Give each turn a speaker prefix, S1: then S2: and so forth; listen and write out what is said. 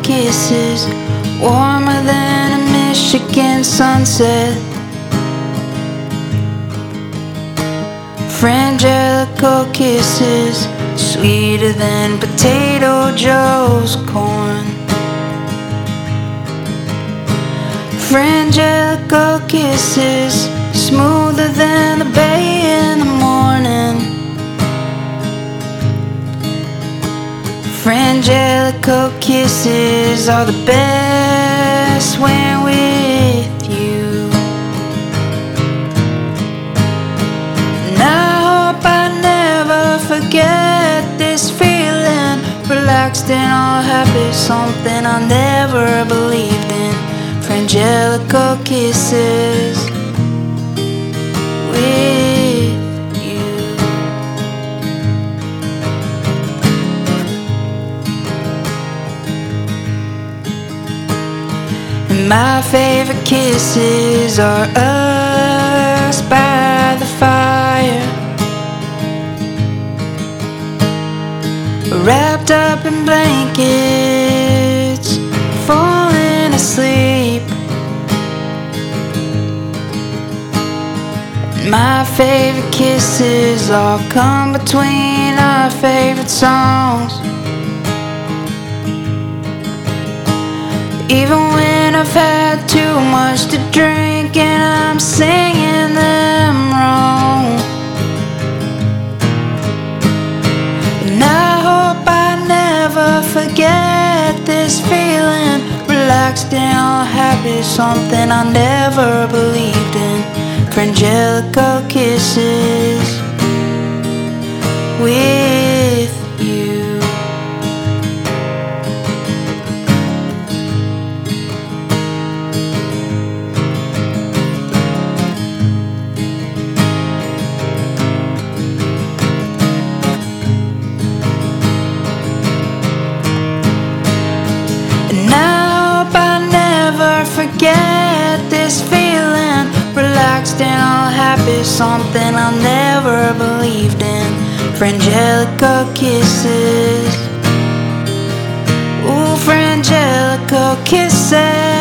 S1: kisses, warmer than a Michigan sunset. Frangelico kisses, sweeter than Potato Joe's corn. Frangelico kisses, smoother than the bay in the morning. Frangelico kisses are the best when with you. And I hope I never forget this feeling, relaxed and all happy, something I never believed in. Frangelico kisses with you. And my favorite kisses are us by the fire, wrapped up in blankets, falling asleep. My favorite kisses all come between our favorite songs. Even when I've had too much to drink and I'm singing them wrong. And I hope I never forget this feeling, relaxed and all happy, something I never believed in. Frangelico kisses with you. And I hope I never forget this feeling, relaxed and all happy, something I never believed in. Frangelico kisses, ooh, Frangelico kisses.